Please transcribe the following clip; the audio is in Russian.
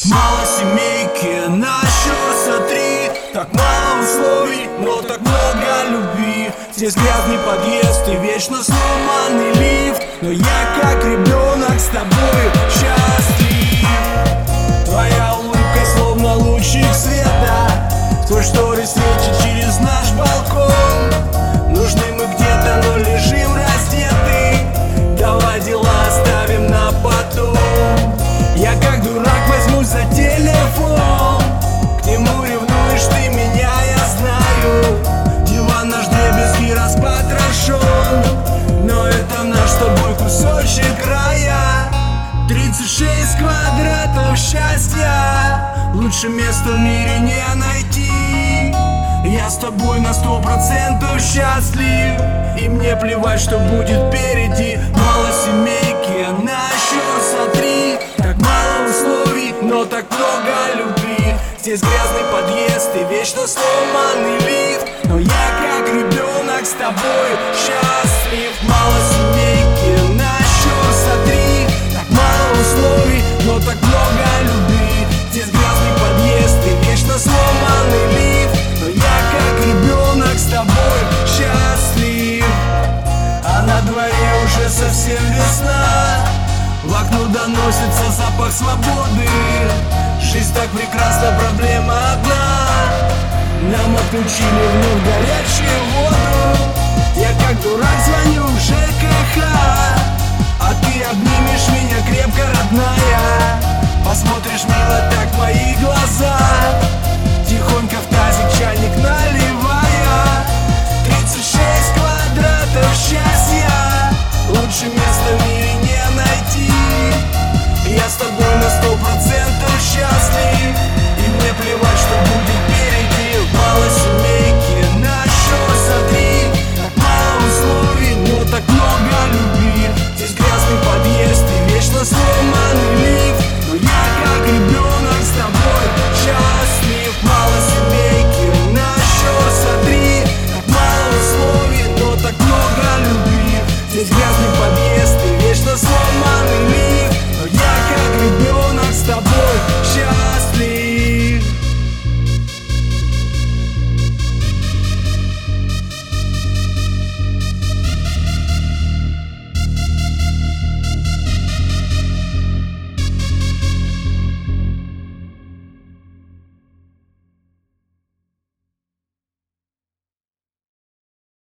Мало семейки, на счет смотри. Так мало условий, но так много любви. Здесь грязный подъезд и вечно сломанный лифт, но я как ребенок с тобой счастлив. Твоя улыбка словно лучик света, сквозь шторы светит через наш балкон. Нужны мы где-то, но лежим раздеты. Давай дела оставим на потом. Я как дурак возьмусь за телефон. К нему ревнуешь ты меня, я знаю. Диван наш дребезги распотрошен, но это наш с тобой кусочек рая. 36 квадратов счастья, лучше места в мире не найти. Я с тобой на 100% счастлив, и мне плевать, что будет впереди. Мало семейки, на счет смотри. Так мало условий, но так много любви. Здесь грязный подъезд и вечно сломанный лифт, но я как ребенок с тобой счастлив. Мало семейки, на счет смотри. Так мало условий, но так много любви. Здесь грязный подъезд и вечно сломанный лифт, но я как ребенок с тобой счастлив. А на дворе уже совсем весна, в окно доносится запах свободы. Жизнь так прекрасна, проблема одна: нам отключили вновь горячую воду. Я как дурак звоню в ЖКХ, а ты обнимешь меня крепко, родная. Посмотришь мило